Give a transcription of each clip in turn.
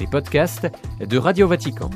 podcasts de Radio Vatican.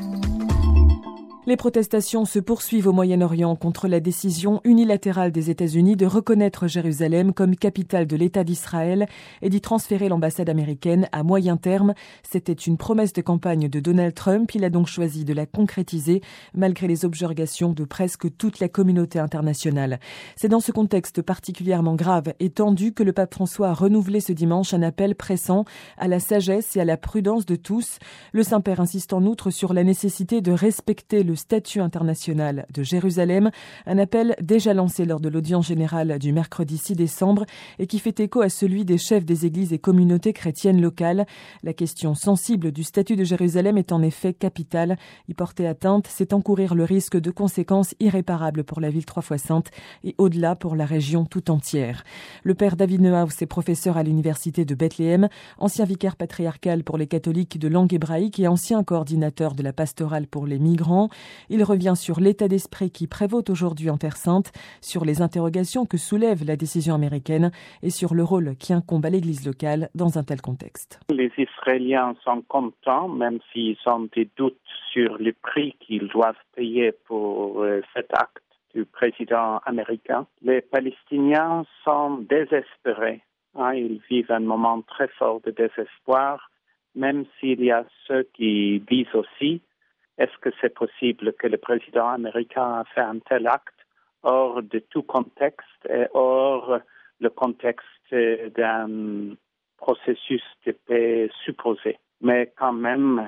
Les protestations se poursuivent au Moyen-Orient contre la décision unilatérale des États-Unis de reconnaître Jérusalem comme capitale de l'État d'Israël et d'y transférer l'ambassade américaine à moyen terme. C'était une promesse de campagne de Donald Trump. Il a donc choisi de la concrétiser malgré les objurgations de presque toute la communauté internationale. C'est dans ce contexte particulièrement grave et tendu que le pape François a renouvelé ce dimanche un appel pressant à la sagesse et à la prudence de tous. Le Saint-Père insiste en outre sur la nécessité de respecter le statut international de Jérusalem, un appel déjà lancé lors de l'audience générale du mercredi 6 décembre et qui fait écho à celui des chefs des églises et communautés chrétiennes locales. La question sensible du statut de Jérusalem est en effet capitale. Y porter atteinte, c'est encourir le risque de conséquences irréparables pour la ville trois fois sainte et au-delà pour la région tout entière. Le père David Neuhaus est professeur à l'université de Bethléem, ancien vicaire patriarcal pour les catholiques de langue hébraïque et ancien coordinateur de la pastorale pour les migrants. Il revient sur l'état d'esprit qui prévaut aujourd'hui en Terre Sainte, sur les interrogations que soulève la décision américaine et sur le rôle qui incombe à l'Église locale dans un tel contexte. Les Israéliens sont contents, même s'ils ont des doutes sur le prix qu'ils doivent payer pour cet acte du président américain. Les Palestiniens sont désespérés. Ils vivent un moment très fort de désespoir, même s'il y a ceux qui disent aussi: est-ce que c'est possible que le président américain a fait un tel acte hors de tout contexte et hors le contexte d'un processus de paix supposé? Mais quand même,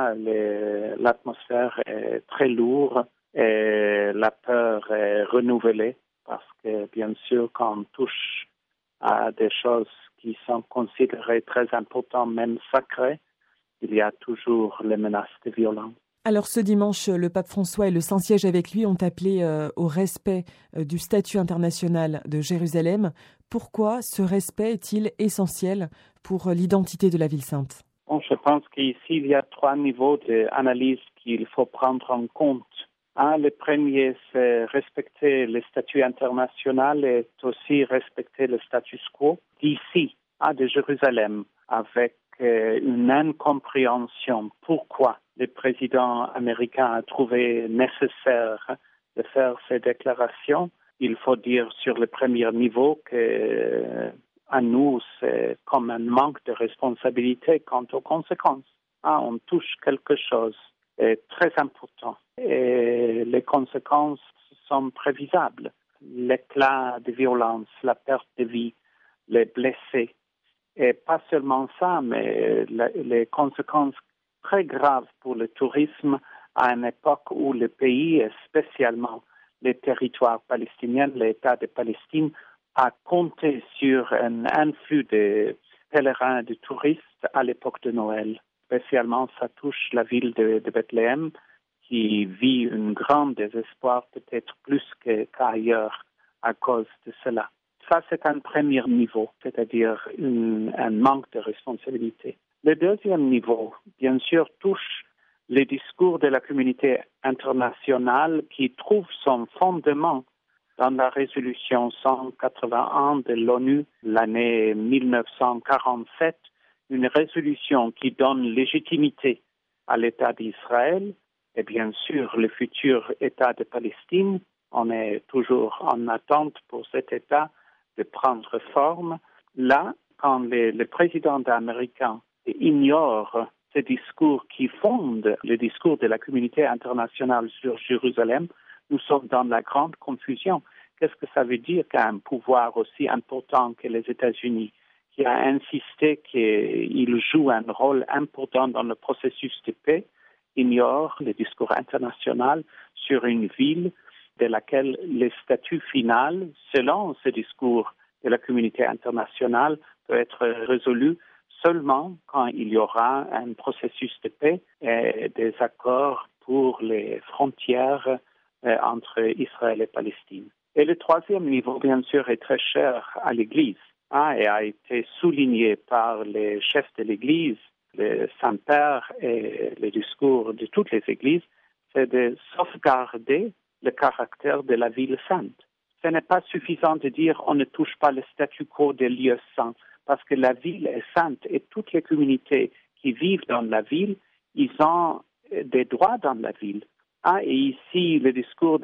l'atmosphère est très lourde et la peur est renouvelée parce que, bien sûr, quand on touche à des choses qui sont considérées très importantes, même sacrées, il y a toujours les menaces de violence. Alors ce dimanche, le pape François et le Saint-Siège avec lui ont appelé au respect du statut international de Jérusalem. Pourquoi ce respect est-il essentiel pour l'identité de la ville sainte? Je pense qu'ici, il y a trois niveaux d'analyse qu'il faut prendre en compte. Le premier, c'est respecter le statut international et aussi respecter le status quo d'ici, de Jérusalem, avec une incompréhension. Pourquoi le président américain a trouvé nécessaire de faire ces déclarations? Il faut dire sur le premier niveau que à nous, c'est comme un manque de responsabilité quant aux conséquences. On touche quelque chose de très important et les conséquences sont prévisibles. L'éclat de violence, la perte de vie, les blessés. Et pas seulement ça, mais les conséquences très graves pour le tourisme à une époque où le pays, et spécialement les territoires palestiniens, l'État de Palestine, a compté sur un influx de pèlerins et de touristes à l'époque de Noël. Spécialement, ça touche la ville de Bethléem qui vit un grand désespoir, peut-être plus qu'ailleurs à cause de cela. Ça, c'est un premier niveau, c'est-à-dire un manque de responsabilité. Le deuxième niveau, bien sûr, touche les discours de la communauté internationale qui trouve son fondement dans la résolution 181 de l'ONU, l'année 1947, une résolution qui donne légitimité à l'État d'Israël et bien sûr le futur État de Palestine. On est toujours en attente pour cet État de prendre forme. Là, quand le président américain ignore ce discours qui fonde le discours de la communauté internationale sur Jérusalem, nous sommes dans la grande confusion. Qu'est-ce que ça veut dire qu'un pouvoir aussi important que les États-Unis, qui a insisté qu'il joue un rôle important dans le processus de paix, ignore le discours international sur une ville de laquelle le statut final, selon ce discours de la communauté internationale, peut être résolu seulement quand il y aura un processus de paix et des accords pour les frontières entre Israël et Palestine. Et le troisième niveau, bien sûr, est très cher à l'Église et a été souligné par les chefs de l'Église, le Saint-Père et les discours de toutes les Églises, c'est de sauvegarder le caractère de la ville sainte. Ce n'est pas suffisant de dire on ne touche pas le statu quo des lieux saints, parce que la ville est sainte et toutes les communautés qui vivent dans la ville, ils ont des droits dans la ville. Et ici, le discours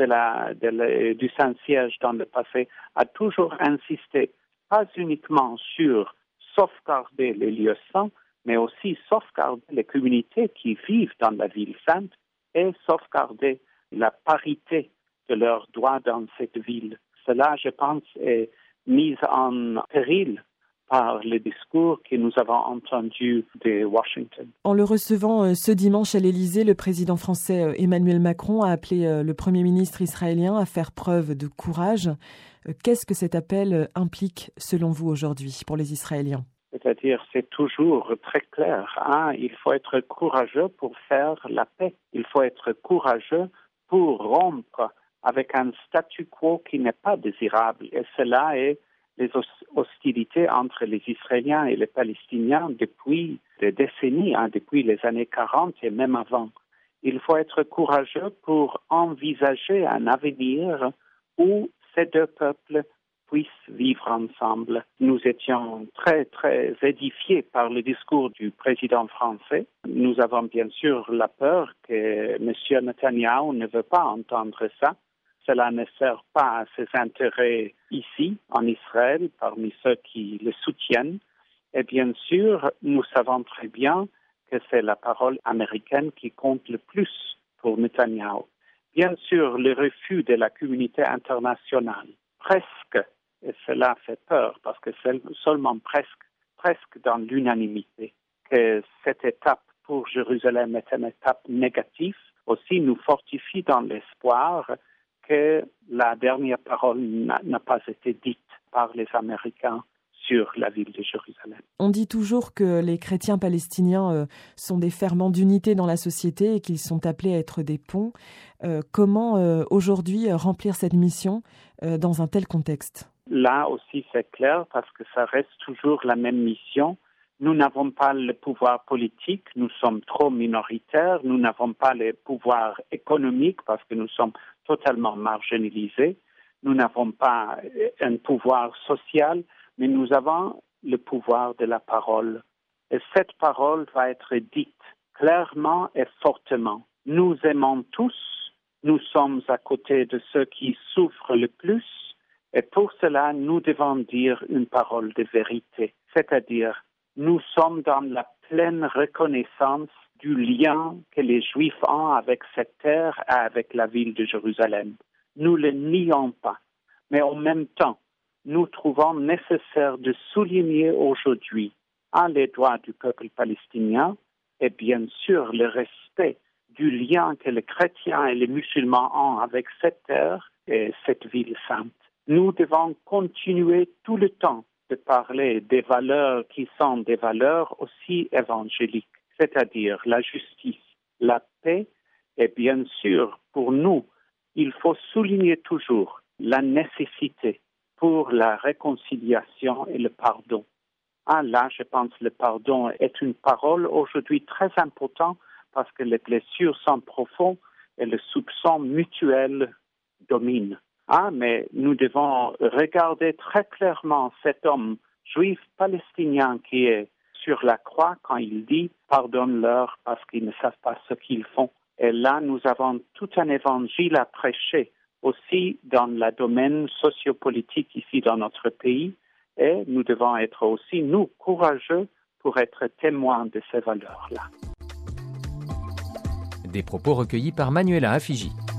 du Saint-Siège dans le passé a toujours insisté, pas uniquement sur sauvegarder les lieux saints, mais aussi sauvegarder les communautés qui vivent dans la ville sainte et sauvegarder la parité de leurs droits dans cette ville. Cela, je pense, est mis en péril par le discours que nous avons entendu de Washington. En le recevant ce dimanche à l'Élysée, le président français Emmanuel Macron a appelé le Premier ministre israélien à faire preuve de courage. Qu'est-ce que cet appel implique, selon vous, aujourd'hui, pour les Israéliens ? C'est-à-dire, c'est toujours très clair. Il faut être courageux pour faire la paix. Il faut être courageux pour rompre avec un statu quo qui n'est pas désirable. Et cela est les hostilités entre les Israéliens et les Palestiniens depuis des décennies, depuis les années 40 et même avant. Il faut être courageux pour envisager un avenir où ces deux peuples puissent vivre ensemble. Nous étions très, très édifiés par le discours du président français. Nous avons bien sûr la peur que M. Netanyahou ne veut pas entendre ça. Cela ne sert pas à ses intérêts ici, en Israël, parmi ceux qui le soutiennent. Et bien sûr, nous savons très bien que c'est la parole américaine qui compte le plus pour Netanyahou. Bien sûr, le refus de la communauté internationale, presque, et cela fait peur parce que c'est seulement presque dans l'unanimité, que cette étape pour Jérusalem est une étape négative, aussi nous fortifie dans l'espoir que la dernière parole n'a pas été dite par les Américains sur la ville de Jérusalem. On dit toujours que les chrétiens palestiniens sont des ferments d'unité dans la société et qu'ils sont appelés à être des ponts. Comment aujourd'hui remplir cette mission dans un tel contexte ? Là aussi, c'est clair parce que ça reste toujours la même mission. Nous n'avons pas le pouvoir politique, nous sommes trop minoritaires, nous n'avons pas le pouvoir économique parce que nous sommes totalement marginalisés, nous n'avons pas un pouvoir social, mais nous avons le pouvoir de la parole. Et cette parole va être dite clairement et fortement. Nous aimons tous, nous sommes à côté de ceux qui souffrent le plus, et pour cela, nous devons dire une parole de vérité, c'est-à-dire nous sommes dans la pleine reconnaissance du lien que les Juifs ont avec cette terre et avec la ville de Jérusalem. Nous ne le nions pas, mais en même temps, nous trouvons nécessaire de souligner aujourd'hui les droits du peuple palestinien et bien sûr le respect du lien que les chrétiens et les musulmans ont avec cette terre et cette ville sainte. Nous devons continuer tout le temps de parler des valeurs qui sont des valeurs aussi évangéliques, c'est-à-dire la justice, la paix et bien sûr, pour nous, il faut souligner toujours la nécessité pour la réconciliation et le pardon. Là, je pense que le pardon est une parole aujourd'hui très importante parce que les blessures sont profondes et le soupçon mutuel domine. Mais nous devons regarder très clairement cet homme juif palestinien qui est sur la croix quand il dit « pardonne-leur parce qu'ils ne savent pas ce qu'ils font ». Et là, nous avons tout un évangile à prêcher aussi dans le domaine sociopolitique ici dans notre pays. Et nous devons être aussi, nous, courageux pour être témoins de ces valeurs-là. Des propos recueillis par Manuela Afigi.